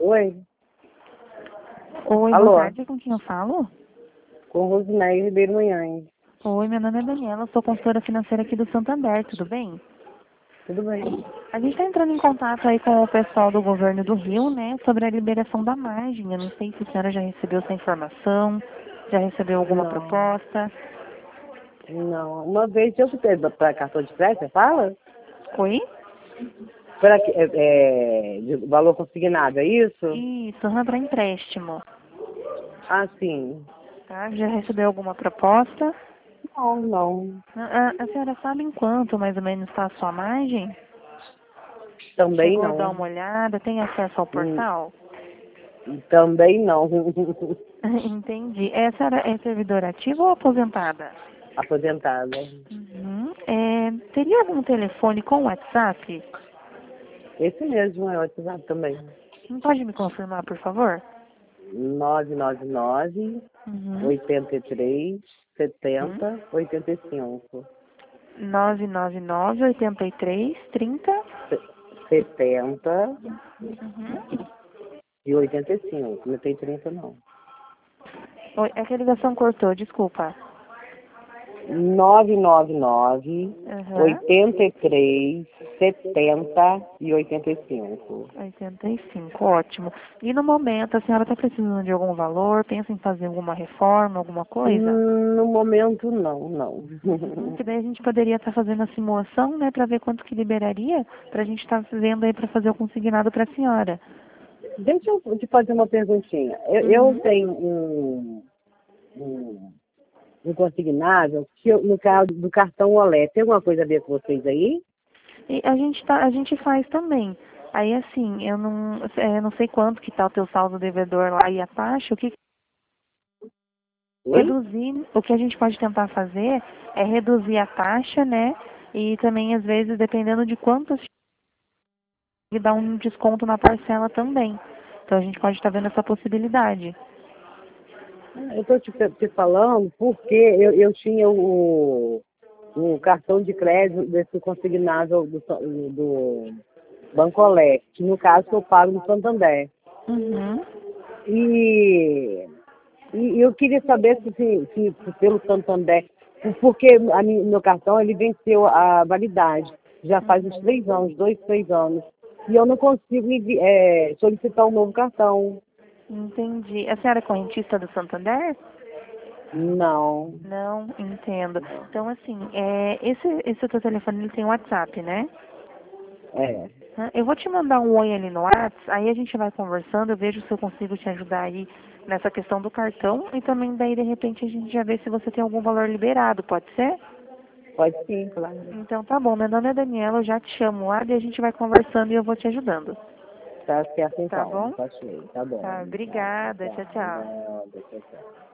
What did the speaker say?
Oi, Oi, boa alô, tarde, com quem eu falo? com Rosinéia Ribeiro Manhães. Oi, meu nome é Daniela, eu sou consultora financeira aqui do Santander, tudo bem? Tudo bem? A gente está entrando em contato aí com o pessoal do governo do Rio, né, sobre a liberação da margem. Eu não sei se a senhora já recebeu essa informação, já recebeu alguma Não, proposta. não. Uma vez eu fui para cartão de crédito, você fala? Oi? Para de valor consignado, é isso? Isso, para empréstimo. Ah, sim. Tá? Já recebeu alguma proposta? Não, não. A senhora sabe em quanto mais ou menos está a sua margem? Também Chegou a dar não. uma olhada, tem acesso ao Hum, portal? Também não. Entendi. Essa é servidora ativa ou aposentada? Aposentada. Uhum. Teria algum telefone com WhatsApp? Esse mesmo é o WhatsApp também. Não pode me confirmar, por favor? 999 Uhum. 83 Uhum. 70 85. 999-83-30. 70 Uhum. e 85. Não tem 30 não. Oi, é que a ligação cortou, desculpa. 999 Uhum. 83 70 e 85. 85, ótimo. E no momento, a senhora está precisando de algum valor? Pensa em fazer alguma reforma, alguma coisa? No momento não, não. Que daí a gente poderia estar fazendo a simulação, né, para ver quanto que liberaria, para a gente estar vendo aí para fazer o consignado para a senhora. Deixa eu te fazer uma perguntinha. Eu Uhum. tenho um, um consignável que no caso do cartão Olé, tem alguma coisa a ver com vocês aí? E a gente faz também. Aí assim, eu não sei quanto que tá o teu saldo devedor lá e a taxa, Oi? o que a gente pode tentar fazer é reduzir a taxa, né? E também às vezes, dependendo de quantos, dar um desconto na parcela também. Então a gente pode estar vendo essa possibilidade. Eu estou te falando porque eu tinha o cartão de crédito desse consignável do Bancolé, que no caso eu pago no Santander. Uhum. E, e eu queria saber se pelo Santander, porque meu cartão ele venceu a validade, já faz uns Uhum. 3 anos, 2, 3 anos, e eu não consigo solicitar um novo cartão. Entendi. A senhora é correntista do Santander? Não. Não, entendo. Não. Então, assim, esse teu telefone ele tem WhatsApp, né? É, Eu vou te mandar um oi ali no WhatsApp, aí a gente vai conversando, eu vejo se eu consigo te ajudar aí nessa questão do cartão e também daí de repente a gente já vê se você tem algum valor liberado, pode ser? pode sim, claro. Então tá bom, meu nome é Daniela, eu já te chamo lá e a gente vai conversando e eu vou te ajudando. Tá certo Tá então, bom? tá cheio, tá bom. Tá, Tá, obrigada, tchau, tchau. tchau. Nada, tchau, tchau.